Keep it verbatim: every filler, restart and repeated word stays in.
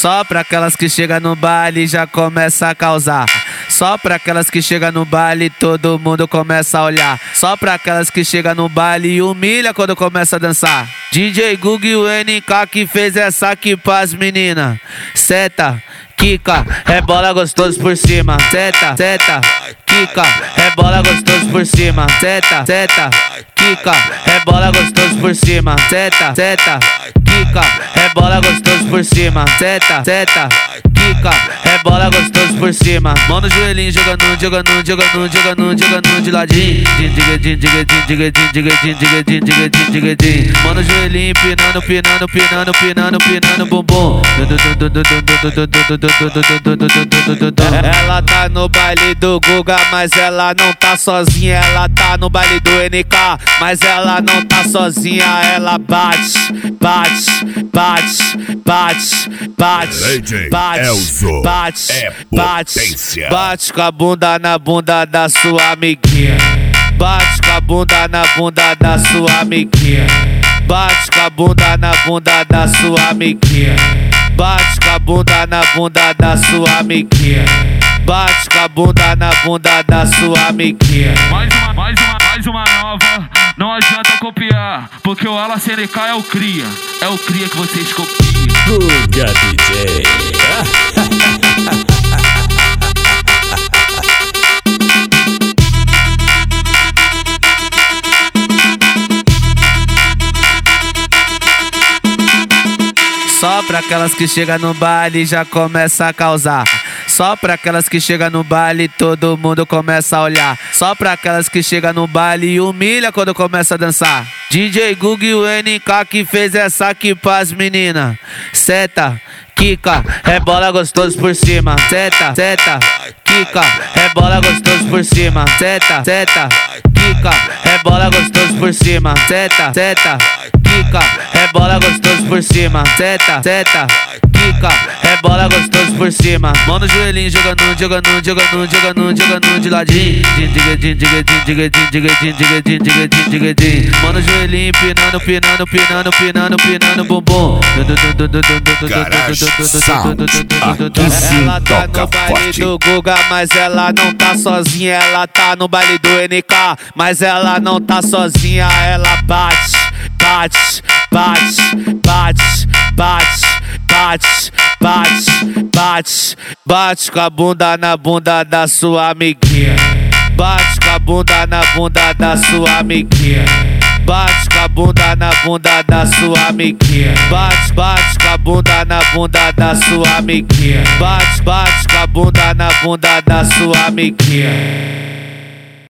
Só pra aquelas que chegam no baile já começa a causar. Só pra aquelas que chegam no baile todo mundo começa a olhar. Só pra aquelas que chegam no baile e humilha quando começa a dançar. D J Gug e o N K que fez essa aqui pras meninas. Seta, quica, rebola gostoso por cima. Seta, seta, quica, rebola gostoso por cima. Seta, seta, quica, rebola gostoso por cima. Seta, seta, quica, rebola gostoso por cima. Seta, seta, quica, rebola gostoso por cima. Mão no joelhinho, jogando, jogando, jogando, jogando, jogando de ladinho. Digadinho, digadinho, digadinho, digadinho, digadinho, digadinho, digadinho. Mão no joelhinho, pinando, pinando, pinando, pinando, pinando, bumbum. Ela tá no baile do Guga, mas ela não tá sozinha. Ela tá no baile do N K, mas ela não tá sozinha. Ela bate, bate, bate, bate, bate, bate, bate, é bate, bate com a bunda na bunda da sua amiguinha. Bate com a bunda na bunda da sua amiguinha. Bate com a bunda na bunda da sua amiguinha. Bate com a bunda na bunda da sua amiguinha. Bate com a bunda na bunda da sua amiguinha. Mais uma, mais uma, mais uma nova. Não adianta copiar, porque o Ala C N K é o cria. É o cria que vocês copiam. Guga D J. Só pra aquelas que chegam no baile já começa a causar. Só pra aquelas que chegam no baile todo mundo começa a olhar. Só pra aquelas que chegam no baile e humilha quando começa a dançar. D J Gug e o N K que fez essa aqui pras meninas. Seta, quica, rebola gostoso por cima. Seta, seta, quica, rebola gostoso por cima. Seta, seta, quica, rebola gostoso por cima. Seta, seta, quica, rebola gostoso por cima. Seta, seta, quica, rebola gostoso por cima. Mão no joelhinho, jogando, jogando, jogando, jogando, jogando de ladinho. Digadinho, digadinho, digadinho, digadinho, digadinho, digadinho, digadinho. Mão no joelhinho, pinando, pinando, pinando, pinando, pinando, bumbum. Ela tá no baile do Guga, mas ela não tá sozinha. Ela tá no baile do N K, mas ela não tá sozinha. Ela bate, bate, bate, bate, bate, bate, bate, bate, bate com a bunda na bunda da sua amiguinha. Bate com a bunda na bunda da sua amiguinha. Bate com a bunda na bunda da sua amiguinha. Bate, bate com a bunda na bunda da sua amiguinha. Bate, bate com a bunda na bunda da sua amiguinha.